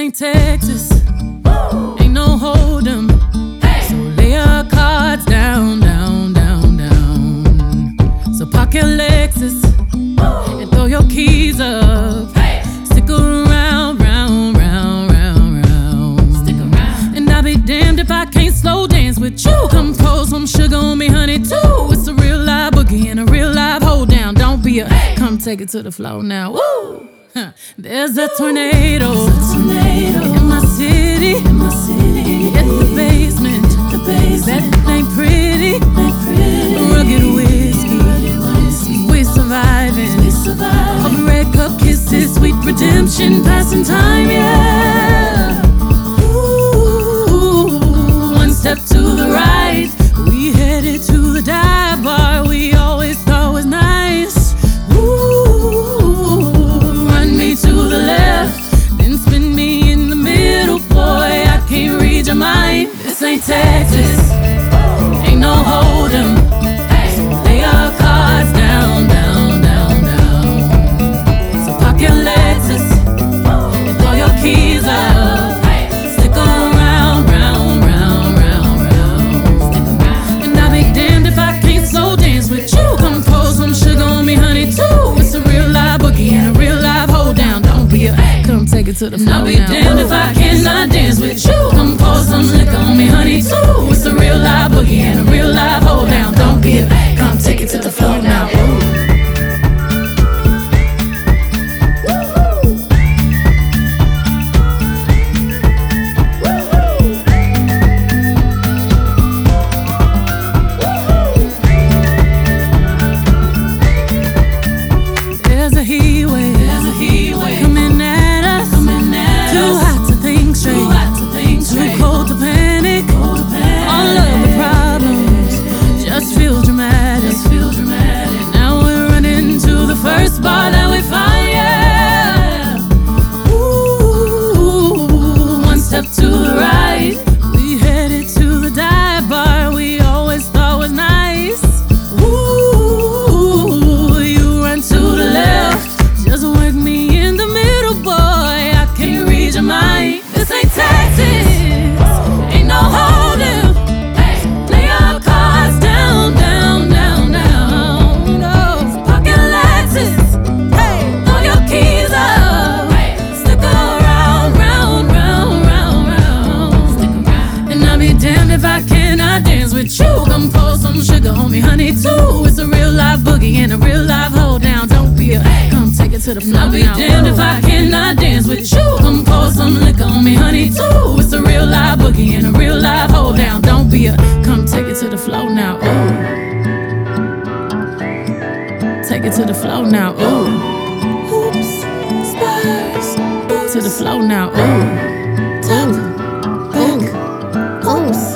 ain't Texas, ain't no hold'em. So lay your cards down, down, down, down. So park your Lexus and throw your keys up. Stick around, round, round, round, round. Stick around. And I'll be damned if I can't slow dance with you. Come pour some sugar on me, honey, too. It's a real live boogie and a real live hold down. Don't be a come take it to the floor now. Woo! There's a tornado in my city, in the basement. That ain't pretty. Rugged whiskey, we surviving. All the red cup kisses, sweet redemption, passing time, yeah. Ooh, one step to the right, we headed to the dive bar we always thought was nice. To the left, then spin me in the middle, boy, I can't read your mind. This ain't Texas, ain't no hold'em. So lay your cards down, down, down, down. So park your Lexus and throw your keys up. Stick around, round, round, round, round. And I'll be damned if I can't slow dance with you. Come pour some sugar on me, honey, too. It's a real live boogie and a real live hold down. Come take it to the floor. I'll be damned if I cannot dance with you. Come pour some liquor on me, honey, too. It's a real live boogie and a real live hold down. Don't be a come take it to the floor now. Ooh. There's a heat wave coming at us. Too hot to think straight, too cold to panic. All of the problems just feel dramatic. Now we're running to the first bar that we find, yeah. Ooh, one step to the right, we headed to the dive bar we always thought was nice. Ooh, you run to the left, just wake me in the middle, boy, I can't read your mind. This ain't Texas, ain't no hold'em. Lay your cards down, down, down, down. No, park your Lexus, throw your keys up. Stick around, round, round, round, round. And I'll be damned if I cannot dance with you. Come pour some sugar on me, honey, too. It's a real live boogie and a real live hold down. Don't be a come take it to the floor. I'll be damned if I cannot dance with you. Come pour some liquor on me, honey, too. It's a real live boogie and a real live hold down. Don't be a come take it to the floor now. Ooh, take it to the floor now. Ooh, hoops, spurs, to the floor now. Ooh, top, back, oops,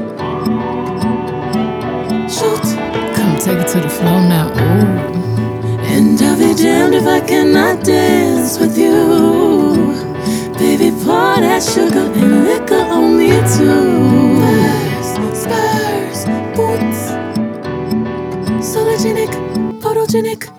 shoot. Come take it to the floor now. Ooh. And I'll be damned if I cannot dance with you. Baby, pour that sugar and liquor on me too. Spurs, boots, sologenic, photogenic.